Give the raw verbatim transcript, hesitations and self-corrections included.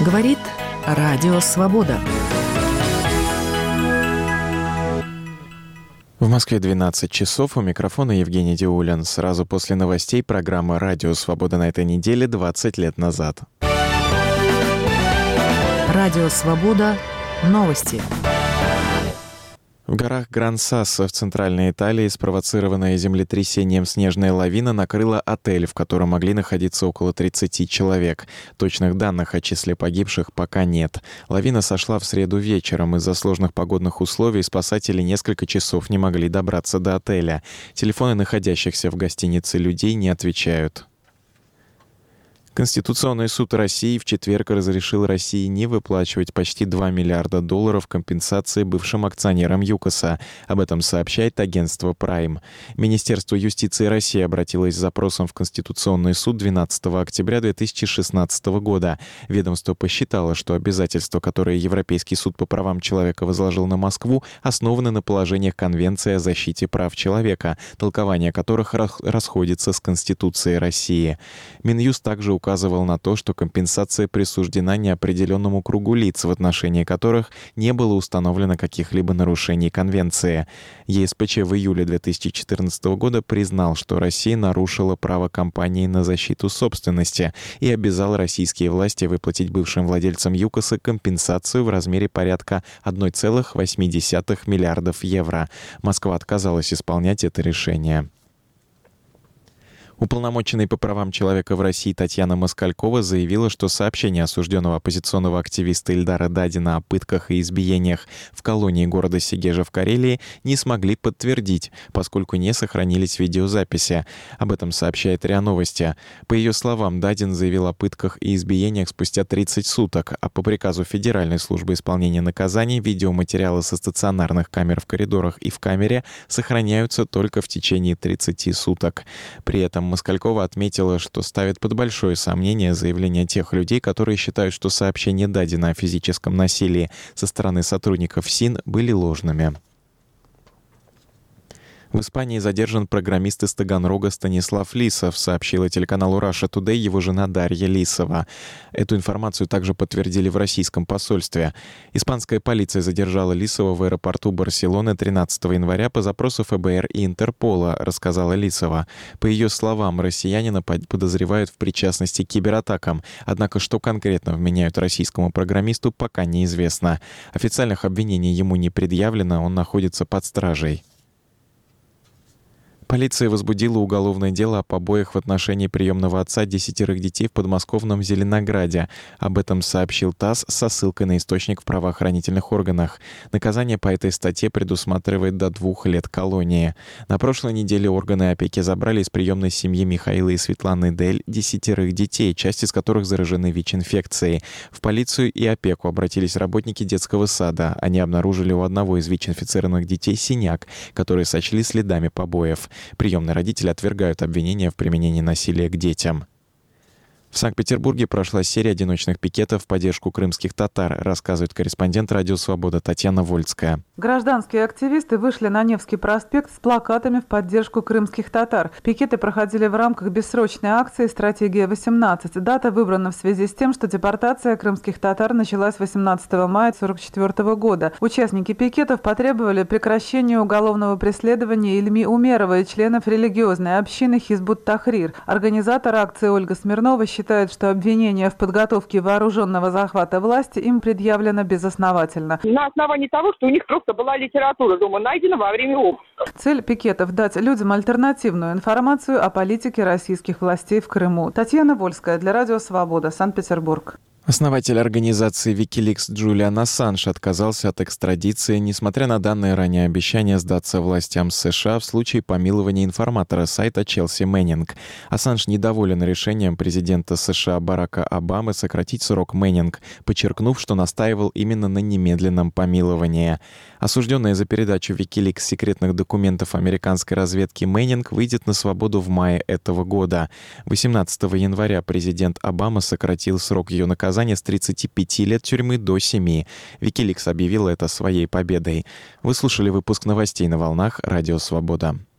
Говорит Радио Свобода. В Москве двенадцать часов, у микрофона Евгений Диулин. Сразу после новостей программа «Радио Свобода» на этой неделе двадцать лет назад. Радио Свобода. Новости. В горах Гран-Сассо в центральной Италии спровоцированная землетрясением снежная лавина накрыла отель, в котором могли находиться около тридцати человек. Точных данных о числе погибших пока нет. Лавина сошла в среду вечером. Из-за сложных погодных условий спасатели несколько часов не могли добраться до отеля. Телефоны находящихся в гостинице людей не отвечают. Конституционный суд России в четверг разрешил России не выплачивать почти два миллиарда долларов компенсации бывшим акционерам ЮКОСа. Об этом сообщает агентство Prime. Министерство юстиции России обратилось с запросом в Конституционный суд двенадцатого октября две тысячи шестнадцатого года. Ведомство посчитало, что обязательства, которые Европейский суд по правам человека возложил на Москву, основаны на положениях Конвенции о защите прав человека, толкование которых расходится с Конституцией России. Минюст также указывал на то, что компенсация присуждена неопределенному кругу лиц, в отношении которых не было установлено каких-либо нарушений Конвенции. ЕСПЧ в июле две тысячи четырнадцатого года признал, что Россия нарушила право компании на защиту собственности и обязал российские власти выплатить бывшим владельцам ЮКОСа компенсацию в размере порядка одна целая восемь десятых миллиардов евро. Москва отказалась исполнять это решение. Уполномоченный по правам человека в России Татьяна Москалькова заявила, что сообщения осужденного оппозиционного активиста Ильдара Дадина о пытках и избиениях в колонии города Сегежа в Карелии не смогли подтвердить, поскольку не сохранились видеозаписи. Об этом сообщает РИА Новости. По ее словам, Дадин заявил о пытках и избиениях спустя тридцать суток, а по приказу Федеральной службы исполнения наказаний видеоматериалы со стационарных камер в коридорах и в камере сохраняются только в течение тридцати суток. При этом Москалькова отметила, что ставит под большое сомнение заявления тех людей, которые считают, что сообщения Дадина о физическом насилии со стороны сотрудников СИН были ложными. В Испании задержан программист из Таганрога Станислав Лисов, сообщила телеканалу Russia Today его жена Дарья Лисова. Эту информацию также подтвердили в российском посольстве. Испанская полиция задержала Лисова в аэропорту Барселоны тринадцатого января по запросу эф бэ эр и Интерпола, рассказала Лисова. По ее словам, россиянина подозревают в причастности к кибератакам, однако что конкретно вменяют российскому программисту, пока неизвестно. Официальных обвинений ему не предъявлено, он находится под стражей. Полиция возбудила уголовное дело о побоях в отношении приемного отца десятерых детей в подмосковном Зеленограде. Об этом сообщил ТАСС со ссылкой на источник в правоохранительных органах. Наказание по этой статье предусматривает до двух лет колонии. На прошлой неделе органы опеки забрали из приемной семьи Михаила и Светланы Дель десятерых детей, часть из которых заражены ВИЧ-инфекцией. В полицию и опеку обратились работники детского сада. Они обнаружили у одного из ВИЧ-инфицированных детей синяк, который сочли следами побоев. Приемные родители отвергают обвинения в применении насилия к детям. В Санкт-Петербурге прошла серия одиночных пикетов в поддержку крымских татар, рассказывает корреспондент «Радио Свобода» Татьяна Вольская. Гражданские активисты вышли на Невский проспект с плакатами в поддержку крымских татар. Пикеты проходили в рамках бессрочной акции «Стратегия восемнадцать». Дата выбрана в связи с тем, что депортация крымских татар началась восемнадцатого мая тысяча девятьсот сорок четвёртого года. Участники пикетов потребовали прекращения уголовного преследования Ильми Умерова и членов религиозной общины Хизбут Тахрир. Организатор акции Ольга Смирнова считает, считает, что обвинение в подготовке вооруженного захвата власти им предъявлено безосновательно. На основании того, что у них просто была литература дома найдена во время обыска. Цель пикетов – дать людям альтернативную информацию о политике российских властей в Крыму. Татьяна Вольская для Радио Свобода, Санкт-Петербург. Основатель организации Wikileaks Джулиан Ассанж отказался от экстрадиции, несмотря на данное ранее обещание сдаться властям США в случае помилования информатора сайта Челси Мэннинг. Ассанж недоволен решением президента США Барака Обамы сократить срок Мэннинг, подчеркнув, что настаивал именно на немедленном помиловании. Осужденная за передачу Wikileaks секретных документов американской разведки Мэннинг выйдет на свободу в мае этого года. восемнадцатого января президент Обама сократил срок ее наказания с тридцати пяти лет тюрьмы до семи. Wikileaks объявил это своей победой. Вы слушали выпуск новостей на волнах Радио Свобода.